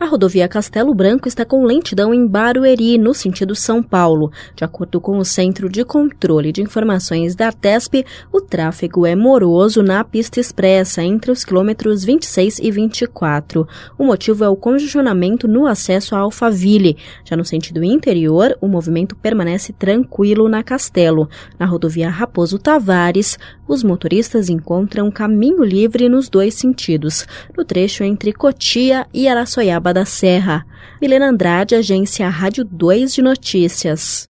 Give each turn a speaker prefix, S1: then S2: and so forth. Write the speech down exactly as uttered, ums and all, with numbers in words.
S1: A rodovia Castelo Branco está com lentidão em Barueri, no sentido São Paulo. De acordo com o Centro de Controle de Informações da Artesp, o tráfego é moroso na pista expressa entre os quilômetros vinte e seis e vinte e quatro. O motivo é o congestionamento no acesso a Alphaville. Já no sentido interior, o movimento permanece tranquilo na Castelo. Na rodovia Raposo Tavares, os motoristas encontram caminho livre nos dois sentidos, no trecho entre Cotia e Araçoiaba da Serra. Milena Andrade, Agência Rádio dois de Notícias.